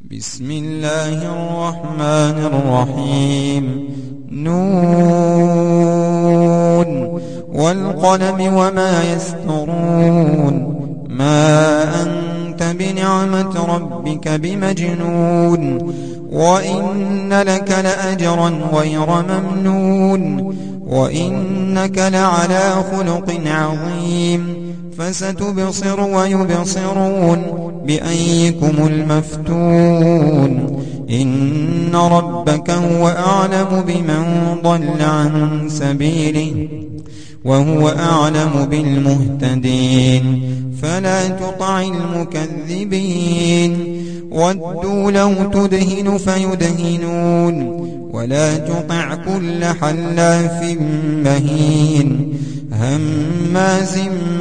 بسم الله الرحمن الرحيم نون والقلم وما يسطرون ما أنت بنعمة ربك بمجنون وإن لك لأجرا غير ممنون وإنك لعلى خلق عظيم فستبصر ويبصرون بأيكم المفتون إن ربك هو أعلم بمن ضل عن سبيله وهو أعلم بالمهتدين فلا تطع المكذبين ودوا لو تدهن فيدهنون ولا تطع كل حلاف مهين هماز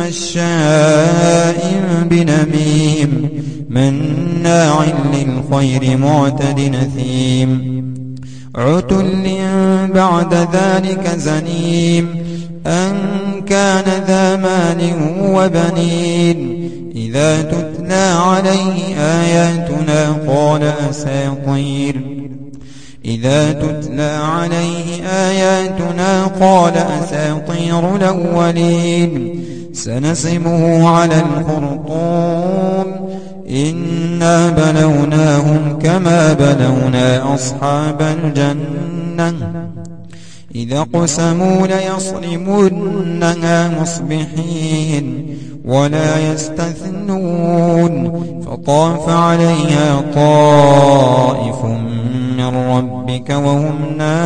مشاء بنميم مناع للخير معتد نثيم عتل بعد ذلك زنيم أن كان ذا مال وبنين إذا تتلى عليه آياتنا قال أساطير الأولين سنسمه على الخرطوم إنا بلوناهم كما بلونا أصحاب الجنة إذا قسموا ليصرمنها مصبحين ولا يستثنون فطاف عليها طائف من ربك وهم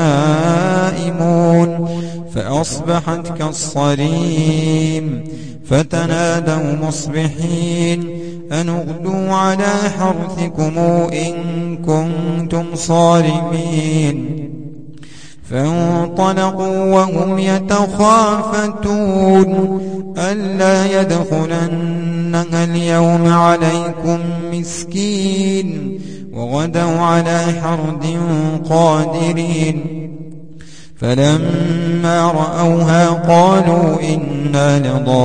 نائمون فأصبحت كالصريم فتنادوا مصبحين أن اغدوا على حرثكم إن كنتم صارمين فانطلقوا وهم يتخافتون ألا يدخلنها اليوم عليكم مسكين وغدوا على حرد قادرين فلما رأوها قالوا إنا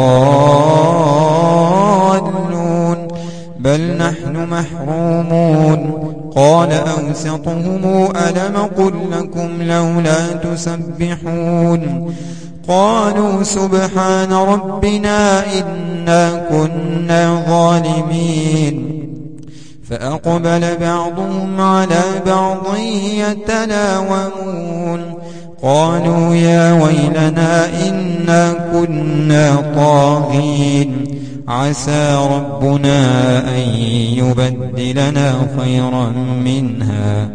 لضالون بل نحن محرومون قال أوسطهم ألم قل لكم لولا تسبحون قالوا سبحان ربنا إنا كنا ظالمين فأقبل بعضهم على بعض يتلاومون قالوا يا ويلنا إنا كنا طاغين عسى ربنا أن يبدلنا خيرا منها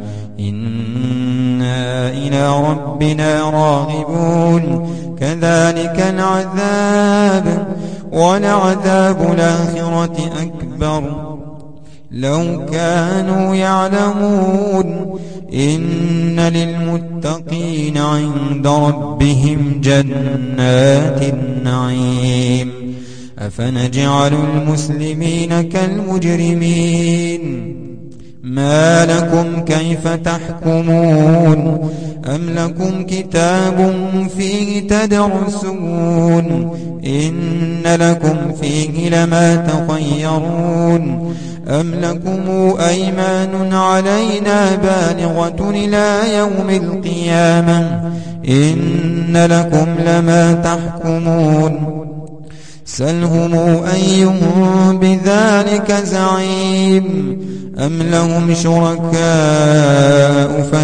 إنا إلى ربنا راغبون كذلك العذاب ولعذاب الآخرة أكبر لو كانوا يعلمون إن للمتقين عند ربهم جنات النعيم أفنجعل المسلمين كالمجرمين ما لكم كيف تحكمون أم لكم كتاب فيه تدرسون إن لكم فيه لما تخيرون أم لكم أيمان علينا بالغة إلى يوم القيامة إن لكم لما تحكمون سلهم أيهم بذلك زعيم أم لهم شركاء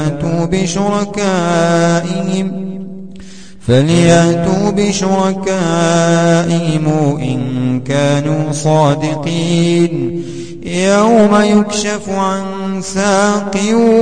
فلياتوا بشركائهم إن كانوا صادقين يوم يكشف عن ساق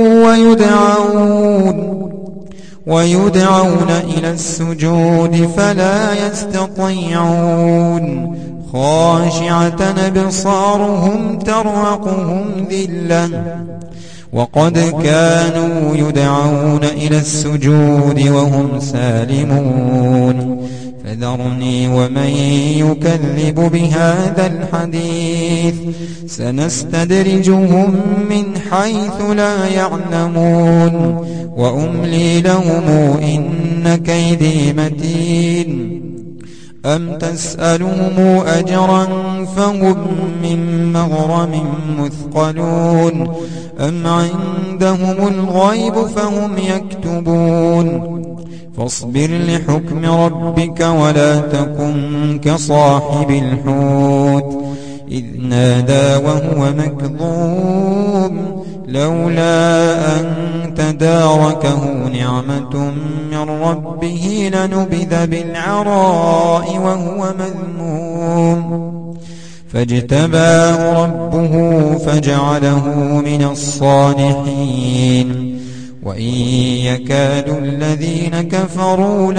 ويدعون إلى السجود فلا يستطيعون خاشعة أبصارهم ترهقهم ذلة وقد كانوا يدعون إلى السجود وهم سالمون فذرني ومن يكذب بهذا الحديث سنستدرجهم من حيث لا يعلمون وأملي لهم إن كيدي متين أم تسألهم أجرا فهم من مغرم مثقلون أم عندهم الغيب فهم يكتبون فاصبر لحكم ربك ولا تكن كصاحب الحوت إذ نادى وهو مكظوم لولا أن تداركه نعمة من ربه لنبذ بالعراء وهو مذموم فاجتباه ربه فجعله من الصالحين وإن يكاد الذين كفروا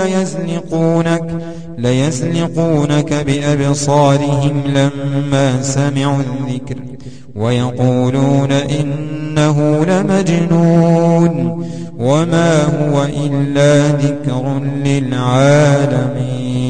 ليزلقونك بأبصارهم لما سمعوا الذكر ويقولون إنه لمجنون وما هو إلا ذكر للعالمين.